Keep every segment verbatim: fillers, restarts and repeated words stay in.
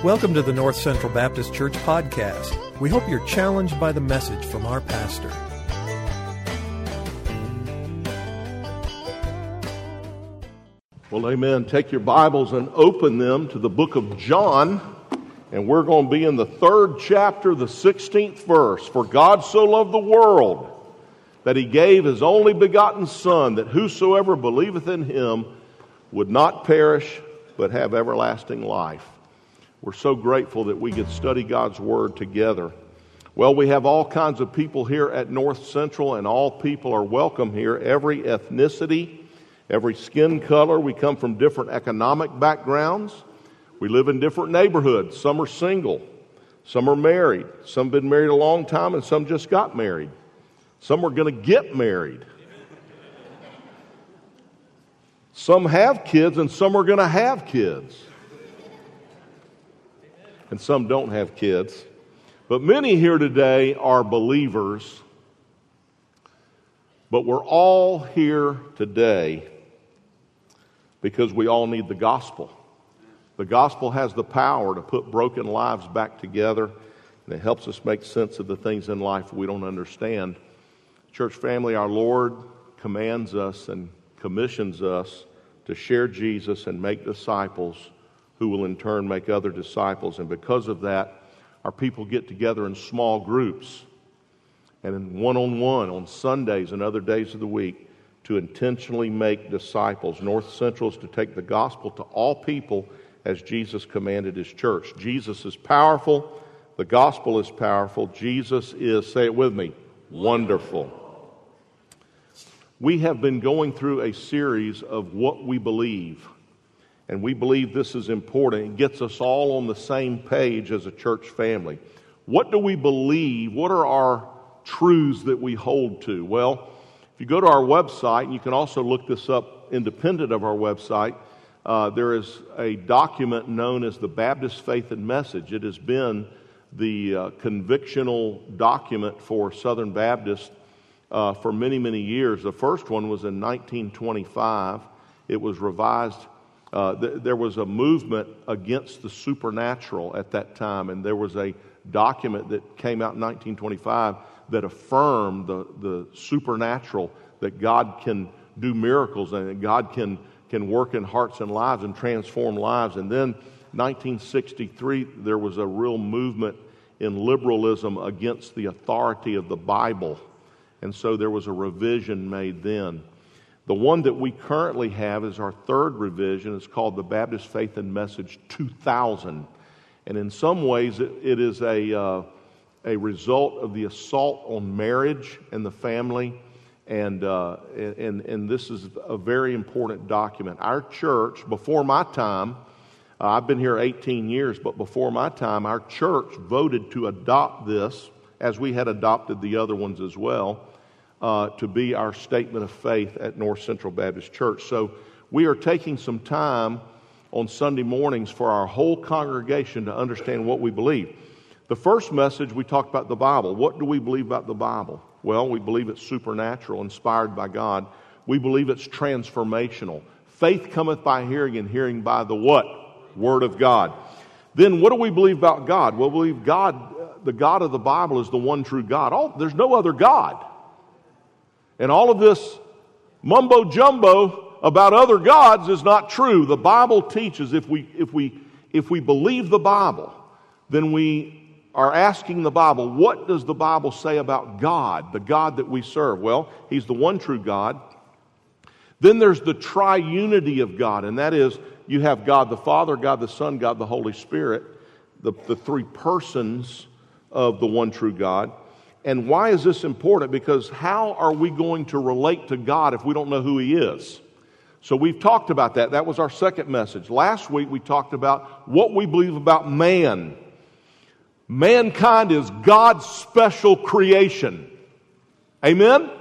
Welcome to the North Central Baptist Church podcast. We hope you're challenged by the message from our pastor. Well, amen. Take your Bibles and open them to the book of John, and we're going to be in the third chapter, the sixteenth verse. For God so loved the world that he gave his only begotten Son, that whosoever believeth in him would not perish, but have everlasting life. We're so grateful that we get to study God's Word together. Well, we have all kinds of people here at North Central, and all people are welcome here. Every ethnicity, every skin color. We come from different economic backgrounds. We live in different neighborhoods. Some are single. Some are married. Some have been married a long time, and some just got married. Some are going to get married. Some have kids, and some are going to have kids. And some don't have kids. But many here today are believers. But we're all here today because we all need the gospel. The gospel has the power to put broken lives back together, and it helps us make sense of the things in life we don't understand. Church family, our Lord commands us and commissions us to share Jesus and make disciples who will in turn make other disciples. And because of that, our people get together in small groups and in one-on-one on Sundays and other days of the week to intentionally make disciples. North Central is to take the gospel to all people as Jesus commanded his church. Jesus is powerful. The gospel is powerful. Jesus is, say it with me, wonderful. We have been going through a series of what we believe. And we believe this is important. It gets us all on the same page as a church family. What do we believe? What are our truths that we hold to? Well, if you go to our website, and you can also look this up independent of our website, uh, there is a document known as the Baptist Faith and Message. It has been the uh, convictional document for Southern Baptists uh, for many, many years. The first one was in nineteen twenty-five. It was revised. Uh, th- there was a movement against the supernatural at that time, and there was a document that came out in nineteen twenty-five that affirmed the, the supernatural, that God can do miracles and that God can, can work in hearts and lives and transform lives. And then nineteen sixty-three, there was a real movement in liberalism against the authority of the Bible, and so there was a revision made then. The one that we currently have is our third revision. It's called the Baptist Faith and Message two thousand. And in some ways, it, it is a, uh, a result of the assault on marriage and the family. And, uh, and, and this is a very important document. Our church, before my time, uh, I've been here eighteen years, but before my time, our church voted to adopt this, as we had adopted the other ones as well. Uh, to be our statement of faith at North Central Baptist Church. So we are taking some time on Sunday mornings for our whole congregation to understand what we believe. The first message, we talked about the Bible. What do we believe about the Bible? Well, we believe it's supernatural, inspired by God. We believe it's transformational. Faith cometh by hearing, and hearing by the what? Word of God. Then what do we believe about God? Well, we believe God, the God of the Bible, is the one true God. All, there's no other God. And all of this mumbo-jumbo about other gods is not true. The Bible teaches if we, if we, if we believe the Bible, then we are asking the Bible, what does the Bible say about God, the God that we serve? Well, he's the one true God. Then there's the triunity of God, and that is you have God the Father, God the Son, God the Holy Spirit, the, the three persons of the one true God. And why is this important? Because how are we going to relate to God if we don't know who he is? So we've talked about that. That was our second message. Last week we talked about what we believe about man. Mankind is God's special creation. Amen?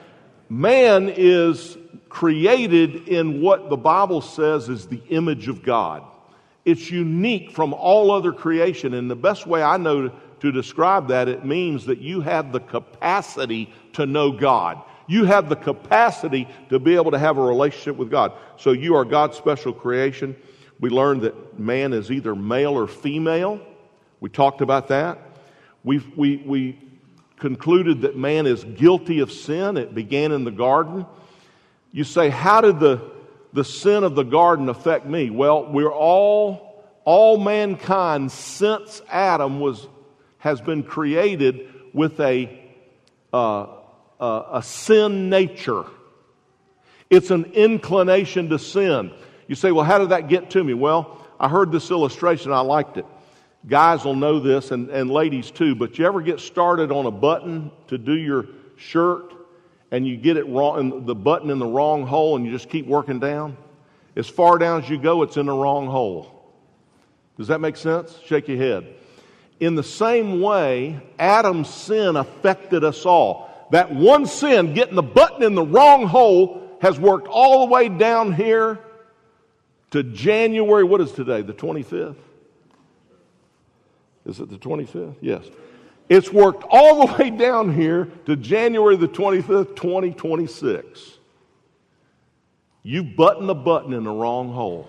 Man is created in what the Bible says is the image of God. It's unique from all other creation, and the best way I know to To describe that, it means that you have the capacity to know God. You have the capacity to be able to have a relationship with God. So you are God's special creation. We learned that man is either male or female. We talked about that. We we we concluded that man is guilty of sin. It began in the garden. You say, how did the, the sin of the garden affect me? Well, we're all, all mankind since Adam was has been created with a, uh, uh, a sin nature. It's an inclination to sin. You say, well, how did that get to me? Well, I heard this illustration. I liked it. Guys will know this, and, and ladies too, but you ever get started on a button to do your shirt, and you get it wrong, the button in the wrong hole, and you just keep working down? As far down as you go, it's in the wrong hole. Does that make sense? Shake your head. In the same way, Adam's sin affected us all. That one sin, getting the button in the wrong hole, has worked all the way down here to January, what is today, the twenty-fifth? Is it the twenty-fifth? Yes. It's worked all the way down here to January the twenty-fifth, twenty twenty-six. You button the button in the wrong hole.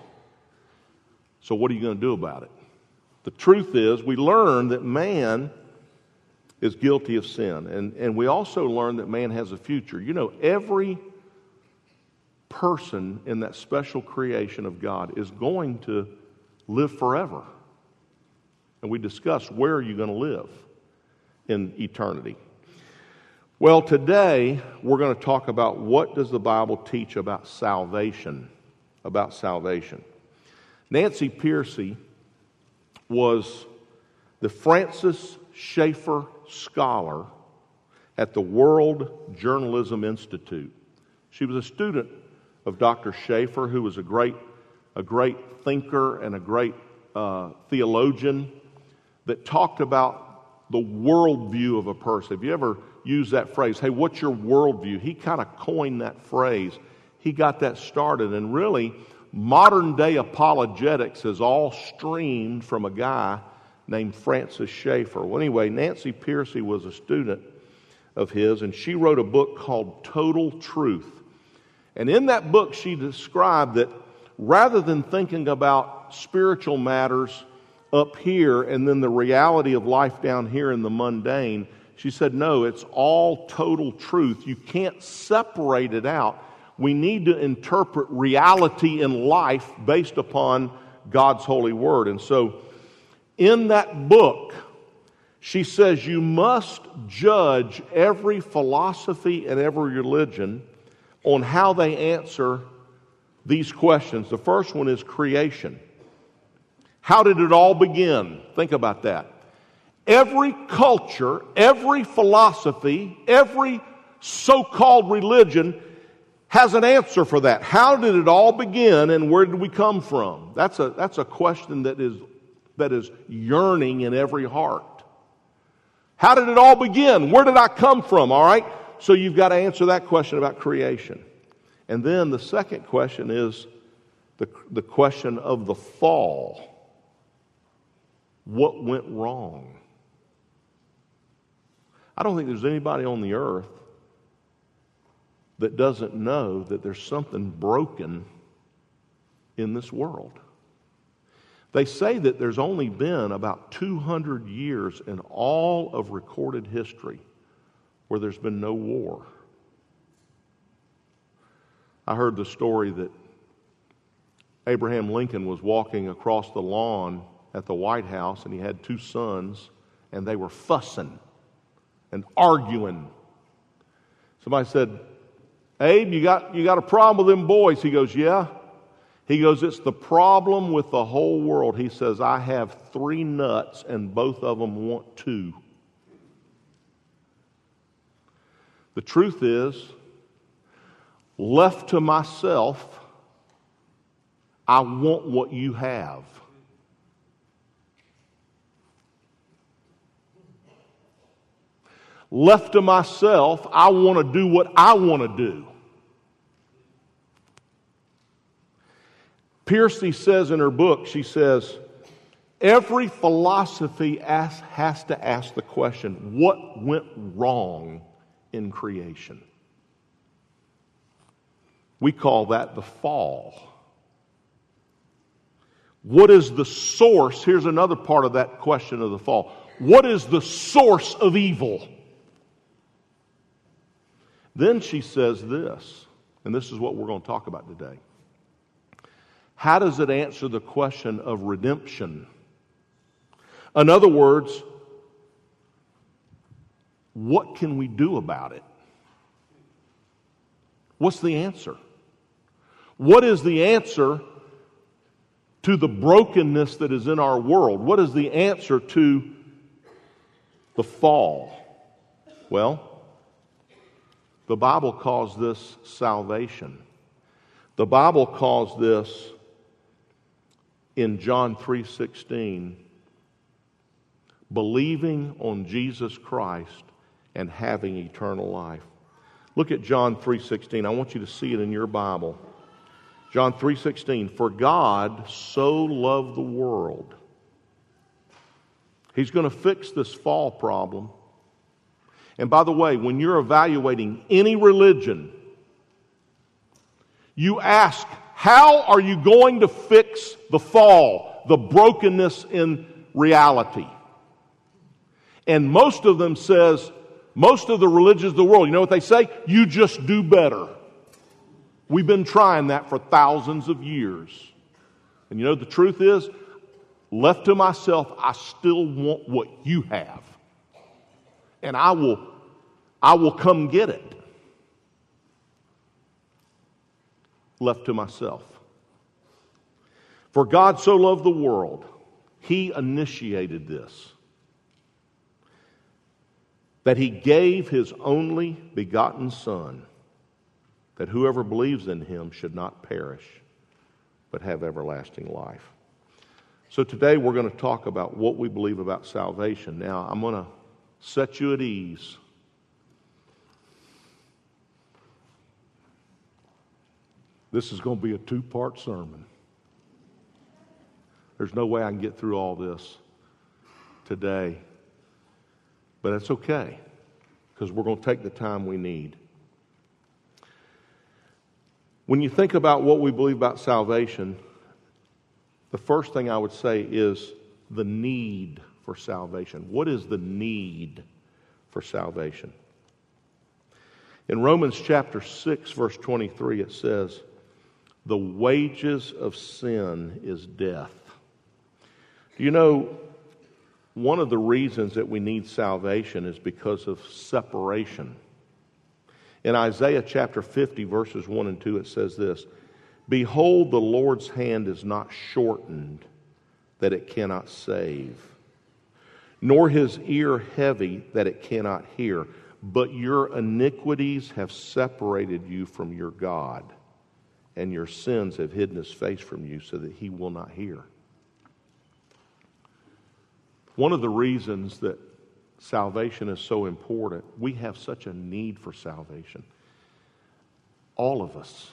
So what are you going to do about it? The truth is, we learn that man is guilty of sin. And, and we also learn that man has a future. You know, every person in that special creation of God is going to live forever. And we discussed, where are you going to live in eternity? Well, today we're going to talk about what does the Bible teach about salvation, about salvation. Nancy Pearcey was the Francis Schaeffer Scholar at the World Journalism Institute. She was a student of Doctor Schaeffer, who was a great, a great thinker and a great uh, theologian that talked about the worldview of a person. Have you ever used that phrase? Hey, what's your worldview? He kind of coined that phrase. He got that started. And really, modern day apologetics has all streamed from a guy named Francis Schaeffer. Well, anyway, Nancy Pearcey was a student of his, and she wrote a book called Total Truth. And in that book, she described that rather than thinking about spiritual matters up here and then the reality of life down here in the mundane, she said, no, it's all total truth. You can't separate it out. We need to interpret reality in life based upon God's holy word. And so in that book, she says you must judge every philosophy and every religion on how they answer these questions. The first one is creation. How did it all begin? Think about that. Every culture, every philosophy, every so-called religion has an answer for that. How did it all begin, and where did we come from? That's a, that's a question that is, that is yearning in every heart. How did it all begin? Where did I come from? All right? So you've got to answer that question about creation. And then the second question is the, the question of the fall. What went wrong? I don't think there's anybody on the earth that doesn't know that there's something broken in this world. They say that there's only been about two hundred years in all of recorded history where there's been no war. I heard the story that Abraham Lincoln was walking across the lawn at the White House, and he had two sons, and they were fussing and arguing. Somebody said, Abe, you got, you got a problem with them boys? He goes, yeah. He goes, it's the problem with the whole world. He says, I have three nuts, and both of them want two. The truth is, left to myself, I want what you have. Left to myself, I want to do what I want to do. Pearcey says in her book, she says, every philosophy asks, has to ask the question, what went wrong in creation? We call that the fall. What is the source? Here's another part of that question of the fall. What is the source of evil? Then she says this, and this is what we're going to talk about today. How does it answer the question of redemption? In other words, what can we do about it? What's the answer? What is the answer to the brokenness that is in our world? What is the answer to the fall? Well, the Bible calls this salvation. The Bible calls this, in John three sixteen, believing on Jesus Christ and having eternal life. Look at John three sixteen. I want you to see it in your Bible. John three sixteen, for God so loved the world. He's going to fix this fall problem. And by the way, when you're evaluating any religion, you ask, how are you going to fix the fall, the brokenness in reality? And most of them says, most of the religions of the world, you know what they say? You just do better. We've been trying that for thousands of years. And you know the truth is, left to myself, I still want what you have. And I will, I will come get it. Left to myself. For God so loved the world, He initiated this, that He gave His only begotten Son, that whoever believes in Him should not perish, but have everlasting life. So today we're going to talk about what we believe about salvation. Now, I'm going to set you at ease. This is going to be a two-part sermon. There's no way I can get through all this today. But that's okay, because we're going to take the time we need. When you think about what we believe about salvation, the first thing I would say is the need for salvation. What is the need for salvation? In Romans chapter six, verse twenty-three, it says, the wages of sin is death. Do you know, one of the reasons that we need salvation is because of separation. In Isaiah chapter fifty, verses one and two, it says this, behold, the Lord's hand is not shortened, that it cannot save, nor His ear heavy, that it cannot hear. But your iniquities have separated you from your God, and your sins have hidden His face from you, so that He will not hear. One of the reasons that salvation is so important, we have such a need for salvation. All of us.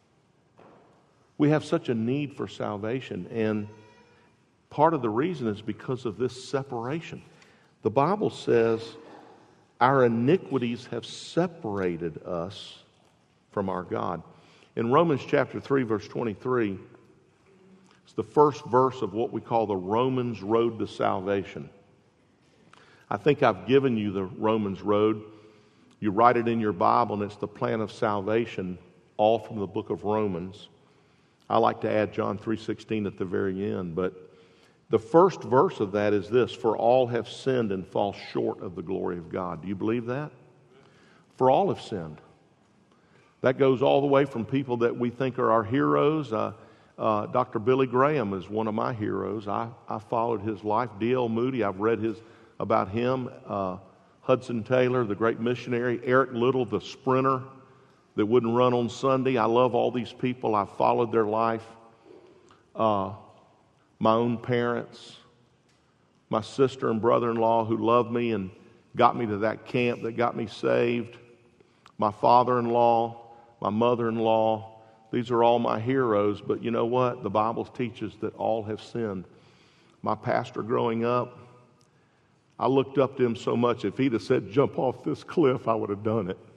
We have such a need for salvation, and part of the reason is because of this separation. The Bible says our iniquities have separated us from our God. In Romans chapter three, verse twenty-three, it's the first verse of what we call the Romans Road to Salvation. I think I've given you the Romans Road. You write it in your Bible, and it's the plan of salvation, all from the book of Romans. I like to add John three sixteen at the very end, but the first verse of that is this, for all have sinned and fall short of the glory of God. Do you believe that? For all have sinned. That goes all the way from people that we think are our heroes. Uh, uh, Doctor Billy Graham is one of my heroes. I, I followed his life. D L Moody, I've read his about him. Uh, Hudson Taylor, the great missionary. Eric Little, the sprinter that wouldn't run on Sunday. I love all these people. I've followed their life. Uh, my own parents, my sister and brother-in-law who loved me and got me to that camp that got me saved, my father-in-law, my mother-in-law. These are all my heroes, but you know what? The Bible teaches that all have sinned. My pastor growing up, I looked up to him so much, if he'd have said, jump off this cliff, I would have done it.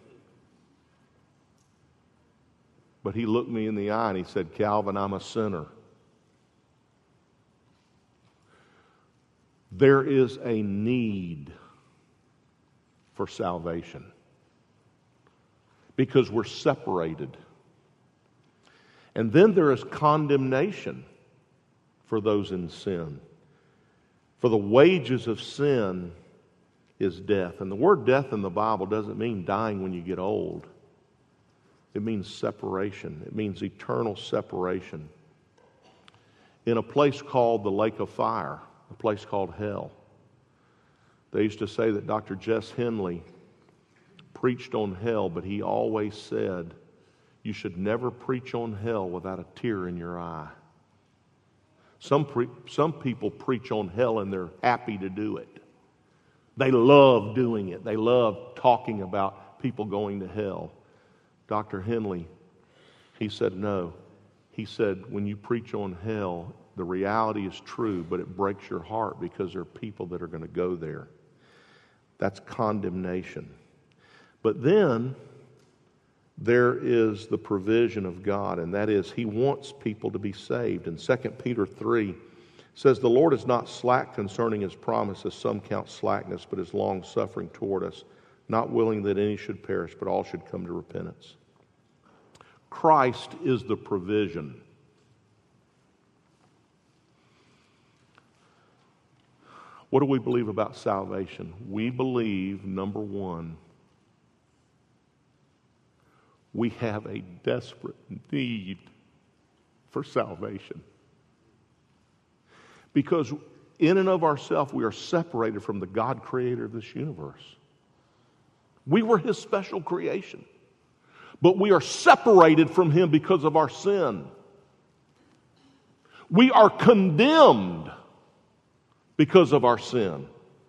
But he looked me in the eye and he said, Calvin, I'm a sinner. There is a need for salvation because we're separated. And then there is condemnation for those in sin. For the wages of sin is death. And the word death in the Bible doesn't mean dying when you get old. It means separation. It means eternal separation. In a place called the lake of fire, a place called hell. They used to say that Doctor Jess Henley preached on hell, but he always said, you should never preach on hell without a tear in your eye. Some pre- some people preach on hell and they're happy to do it. They love doing it. They love talking about people going to hell. Doctor Henley, he said no. He said when you preach on hell, the reality is true, but it breaks your heart because there are people that are going to go there. That's condemnation. But then there is the provision of God, and that is He wants people to be saved. In Second Peter three, it says, the Lord is not slack concerning His promise, as some count slackness, but is long-suffering toward us, not willing that any should perish, but all should come to repentance. Christ is the provision. What do we believe about salvation? We believe, number one, we have a desperate need for salvation. Because in and of ourselves, we are separated from the God creator of this universe. We were His special creation. But we are separated from Him because of our sin. We are condemned because of our sin.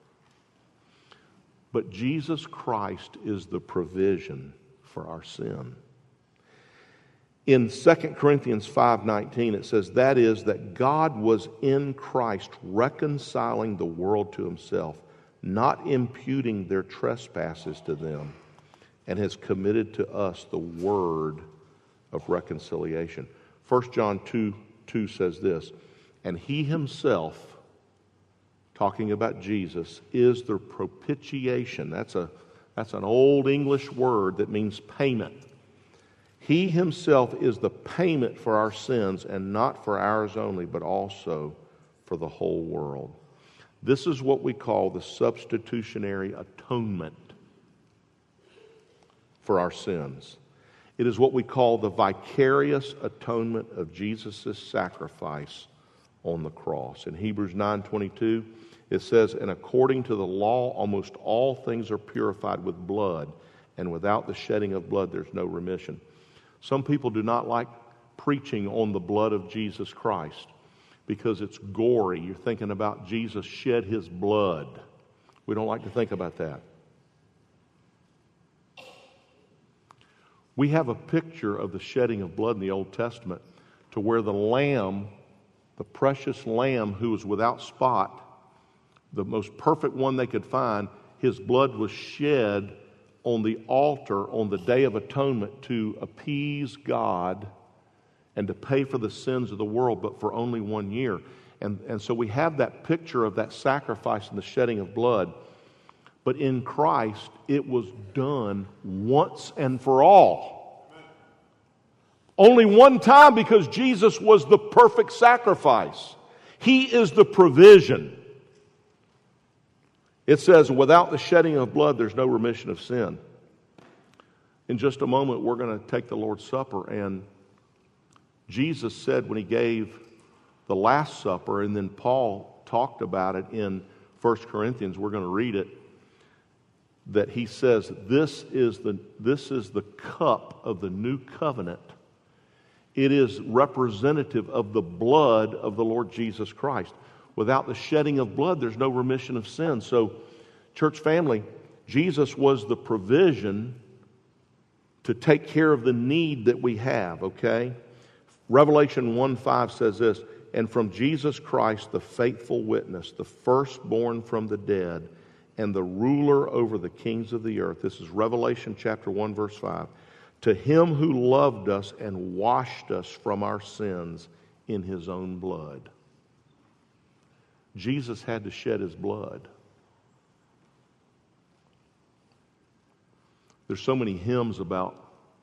But Jesus Christ is the provision for our sin. In Second Corinthians five nineteen, it says, that is, that God was in Christ reconciling the world to Himself, not imputing their trespasses to them, and has committed to us the word of reconciliation. First John two two says this, and He Himself, talking about Jesus, is the propitiation. That's a that's an old English word that means payment. He Himself is the payment for our sins, and not for ours only, but also for the whole world. This is what we call the substitutionary atonement for our sins. It is what we call the vicarious atonement of Jesus' sacrifice on the cross. In Hebrews nine twenty-two, it says, and according to the law, almost all things are purified with blood, and without the shedding of blood, there's no remission. Some people do not like preaching on the blood of Jesus Christ because it's gory. You're thinking about Jesus shed His blood. We don't like to think about that. We have a picture of the shedding of blood in the Old Testament to where the lamb, the precious lamb who was without spot, the most perfect one they could find, His blood was shed on the altar on the Day of Atonement to appease God and to pay for the sins of the world, but for only one year. And, and so we have that picture of that sacrifice and the shedding of blood. But in Christ, it was done once and for all. Only one time, because Jesus was the perfect sacrifice. He is the provision. It says, without the shedding of blood, there's no remission of sin. In just a moment, we're going to take the Lord's Supper, and Jesus said when He gave the Last Supper, and then Paul talked about it in First Corinthians, we're going to read it, that he says, this is the, this is the cup of the new covenant. It is representative of the blood of the Lord Jesus Christ. Without the shedding of blood, there's no remission of sin. So, church family, Jesus was the provision to take care of the need that we have, okay? Revelation one five says this, and from Jesus Christ, the faithful witness, the firstborn from the dead, and the ruler over the kings of the earth. This is Revelation chapter one, verse five. To Him who loved us and washed us from our sins in His own blood. Jesus had to shed his blood. There's so many hymns about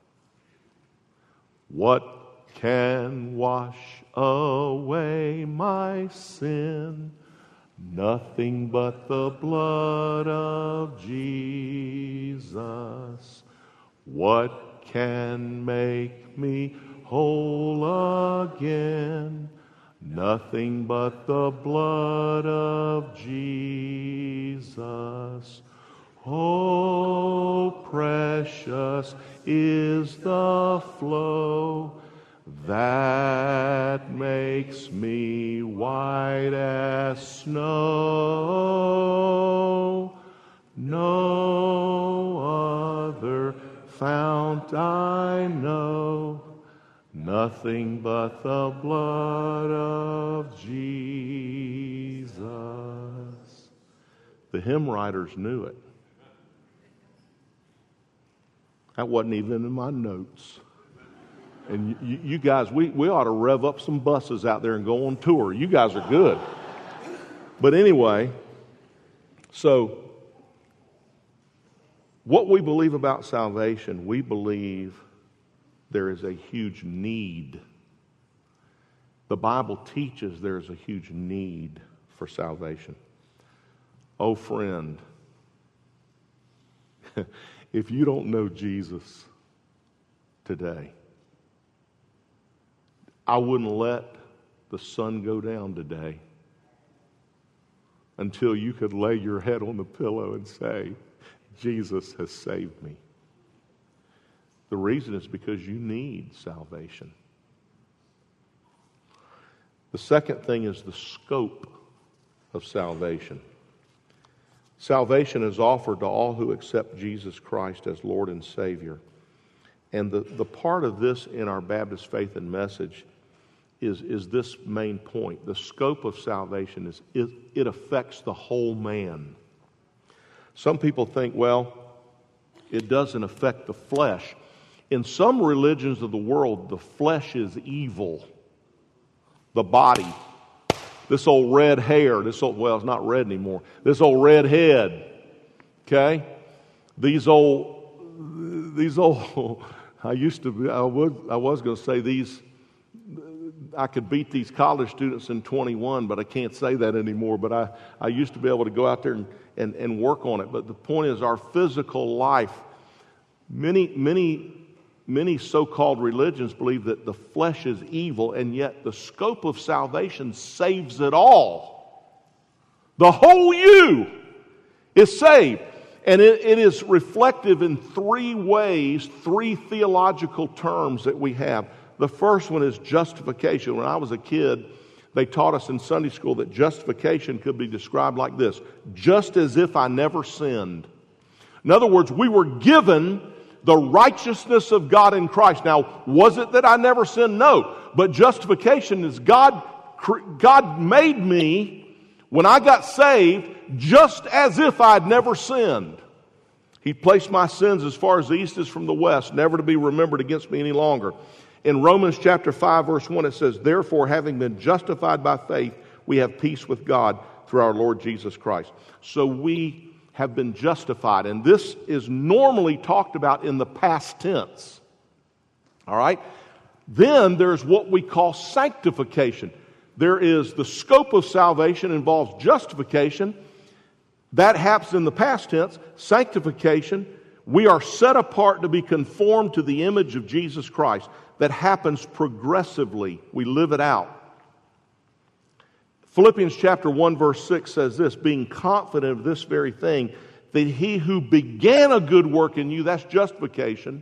what can wash away my sin? Nothing but the blood of Jesus. What can make me whole again? Nothing but the blood of Jesus. Oh, precious is the flow that makes me white as snow. No other fount I know, nothing but the blood of Jesus. The hymn writers knew it. That wasn't even in my notes. And you, you guys, we, we ought to rev up some buses out there and go on tour. You guys are good. But anyway, so what we believe about salvation, we believe there is a huge need. The Bible teaches there is a huge need for salvation. Oh, friend, if you don't know Jesus today, I wouldn't let the sun go down today until you could lay your head on the pillow and say, Jesus has saved me. The reason is because you need salvation. The second thing is the scope of salvation. Salvation is offered to all who accept Jesus Christ as Lord and Savior. And the, the part of this in our Baptist Faith and Message is, is this main point. The scope of salvation is it, it affects the whole man. Some people think, well, it doesn't affect the flesh. In some religions of the world, the flesh is evil. The body. This old red hair, this old, well, it's not red anymore. This old red head, okay? These old, these old, I used to be, I was, I was going to say these, I could beat these college students in twenty-one, but I can't say that anymore. But I, I used to be able to go out there and, and, and work on it. But the point is, our physical life, many, many, many so-called religions believe that the flesh is evil, and yet the scope of salvation saves it all. The whole you is saved. And it, it is reflective in three ways, three theological terms that we have. The first one is justification. When I was a kid, they taught us in Sunday school that justification could be described like this: just as if I never sinned. In other words, we were given the righteousness of God in Christ. Now, was it that I never sinned? No. But justification is God, God made me, when I got saved, just as if I'd never sinned. He placed my sins as far as the east is from the west, never to be remembered against me any longer. In Romans chapter five, verse one, it says, therefore, having been justified by faith, we have peace with God through our Lord Jesus Christ. So we have been justified. And this is normally talked about in the past tense. All right? Then there's what we call sanctification. There is the scope of salvation involves justification. That happens in the past tense. Sanctification, we are set apart to be conformed to the image of Jesus Christ. That happens progressively. We live it out. Philippians chapter one verse six says this, being confident of this very thing, that he who began a good work in you, that's justification,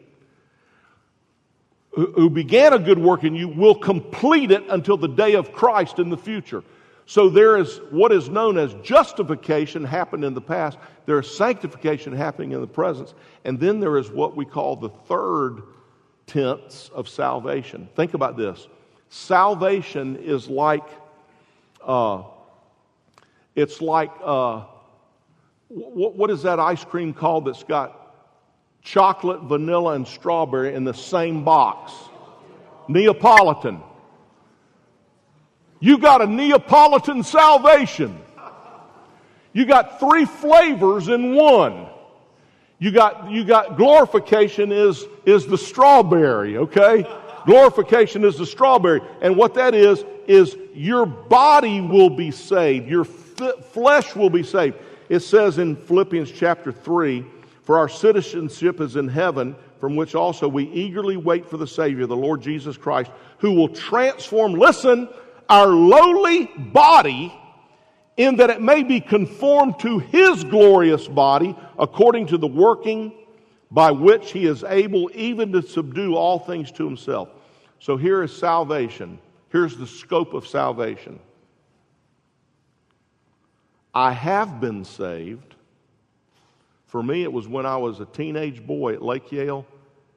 who began a good work in you will complete it until the day of Christ in the future. So there is what is known as justification happened in the past. There is sanctification happening in the present. And then there is what we call the third tense of salvation. Think about this. Salvation is like Uh, it's like, uh, what, what is that ice cream called that's got chocolate, vanilla, and strawberry in the same box? Neapolitan. You got a Neapolitan salvation. You got three flavors in one. You got, you got glorification is, is the strawberry, okay? Glorification is the strawberry. And what that is, is your body will be saved. Your f- flesh will be saved. It says in Philippians chapter three, for our citizenship is in heaven, from which also we eagerly wait for the Savior, the Lord Jesus Christ, who will transform, listen, our lowly body in that it may be conformed to His glorious body, according to the working by which He is able even to subdue all things to Himself. So here is salvation. Here's the scope of salvation. I have been saved. For me, it was when I was a teenage boy at Lake Yale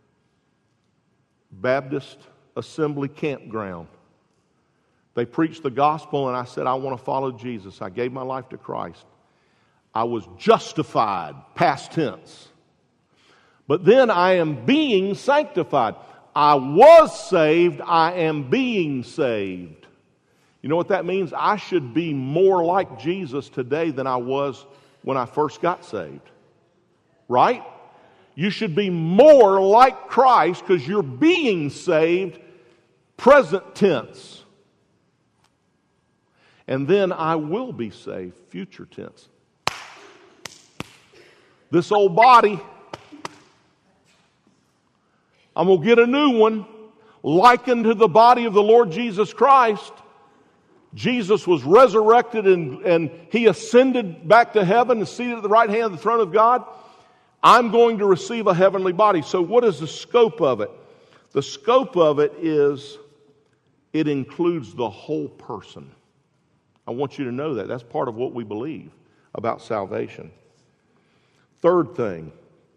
Baptist Assembly Campground. They preached the gospel, and I said, I want to follow Jesus. I gave my life to Christ. I was justified, past tense. But then I am being sanctified. I was saved, I am being saved. You know what that means? I should be more like Jesus today than I was when I first got saved. Right? You should be more like Christ because you're being saved, present tense. And then I will be saved, future tense. This old body, I'm going to get a new one, likened to the body of the Lord Jesus Christ. Jesus was resurrected and, and He ascended back to heaven and seated at the right hand of the throne of God. I'm going to receive a heavenly body. So what is the scope of it? The scope of it is it includes the whole person. I want you to know that. That's part of what we believe about salvation. Third thing,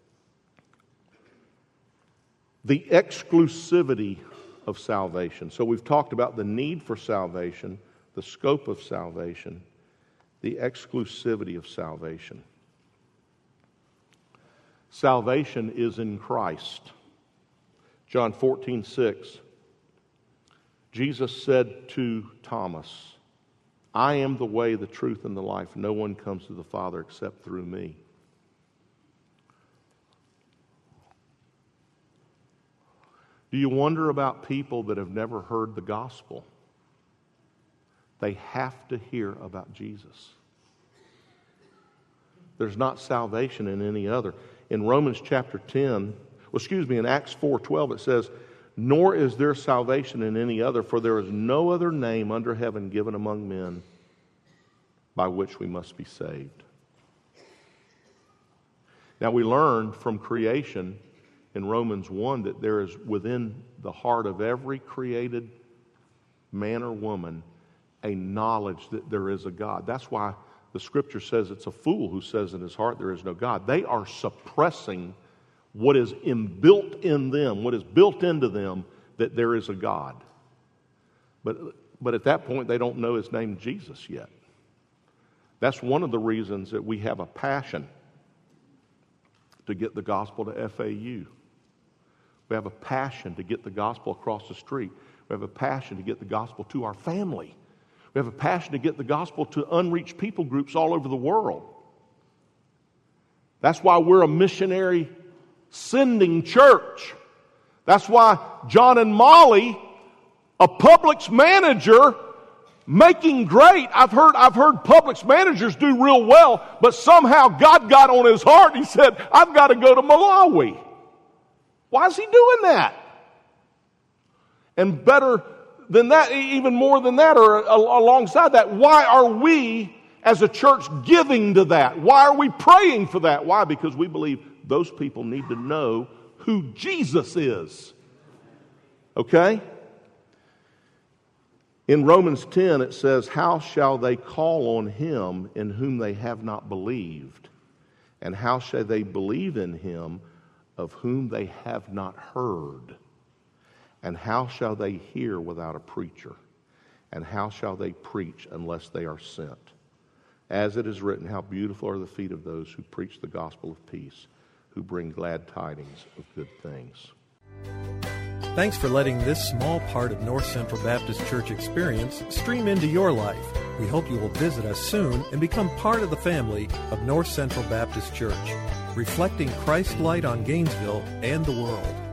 the exclusivity of salvation. So we've talked about the need for salvation, the scope of salvation, the exclusivity of salvation. Salvation is in Christ. John fourteen six. Jesus said to Thomas, I am the way, the truth, and the life. No one comes to the Father except through me. Do you wonder about people that have never heard the gospel? They have to hear about Jesus. There's not salvation in any other. In Romans chapter ten, well, excuse me, in Acts four twelve, it says, nor is there salvation in any other, for there is no other name under heaven given among men by which we must be saved. Now we learn from creation in Romans one that there is within the heart of every created man or woman a knowledge that there is a God. That's why the Scripture says it's a fool who says in his heart there is no God. They are suppressing what is inbuilt in them, what is built into them, that there is a God. But, but at that point, they don't know His name Jesus yet. That's one of the reasons that we have a passion to get the gospel to F A U. We have a passion to get the gospel across the street. We have a passion to get the gospel to our family. We have a passion to get the gospel to unreached people groups all over the world. That's why we're a missionary sending church. That's why John and Molly, a Publix manager, making great. I've heard, I've heard Publix managers do real well, but somehow God got on his heart and He said, I've got to go to Malawi. Why is He doing that? And better than that, even more than that, or alongside that, why are we as a church giving to that? Why are we praying for that? Why? Because we believe those people need to know who Jesus is. Okay? In Romans ten it says, how shall they call on Him in whom they have not believed? And how shall they believe in Him of whom they have not heard? And how shall they hear without a preacher? And how shall they preach unless they are sent? As it is written, how beautiful are the feet of those who preach the gospel of peace, who bring glad tidings of good things. Thanks for letting this small part of North Central Baptist Church experience stream into your life. We hope you will visit us soon and become part of the family of North Central Baptist Church, reflecting Christ's light on Gainesville and the world.